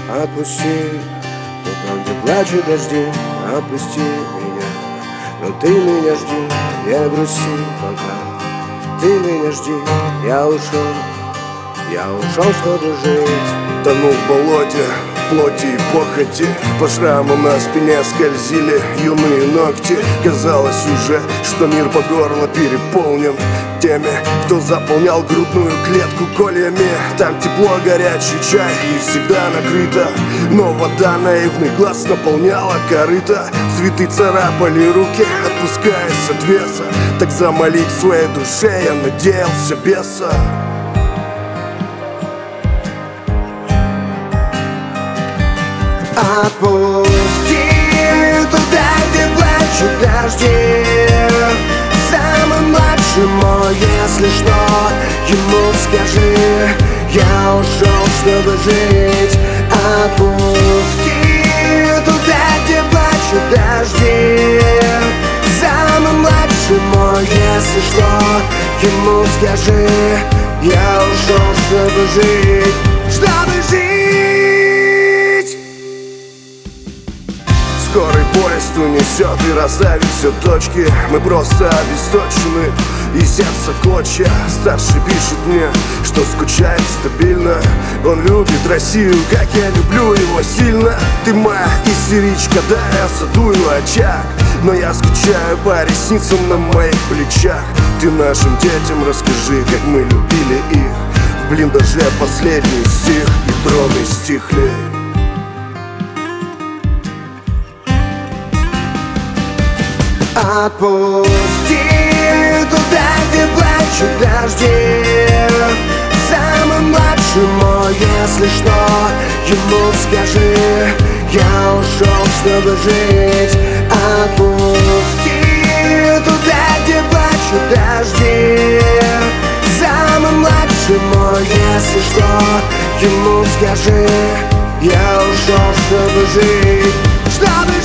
отпусти. То там, где плачут дожди, отпусти меня. Но ты меня жди, не грусти пока. Ты меня жди, я ушел, чтобы жить. Тонул в болоте, плоти и похоти. По шрамам на спине скользили юные ногти. Казалось уже, что мир по горло переполнен теми, кто заполнял грудную клетку кольями. Там тепло, горячий чай и всегда накрыто. Но вода наивный глаз наполняла корыто. Цветы царапали руки, отпускаясь от веса. Так замолить в своей душе я надеялся беса. Отпусти туда, где плачут дожди. Самый младший мой, если что, ему скажи, я ушел, чтобы жить. Отпусти туда, где плачут дожди. Самый младший мой, если что, ему скажи, я ушел, чтобы жить, Скорый поезд унесет и расставит все точки. Мы просто обесточены и сердце в клочья. Старший пишет мне, что скучает стабильно. Он любит Россию, как я люблю его сильно. Ты моя истеричка, да, я задую очаг. Но я скучаю по ресницам на моих плечах. Ты нашим детям расскажи, как мы любили их. В блиндаже последний стих, и дроны стихли. Отпусти туда, где плачут дожди. Самый младший мой, если что, ему скажи, я ушел, чтобы жить. Отпусти туда, где плачут дожди. Самый младший мой, если что, ему скажи, я ушел, чтобы жить,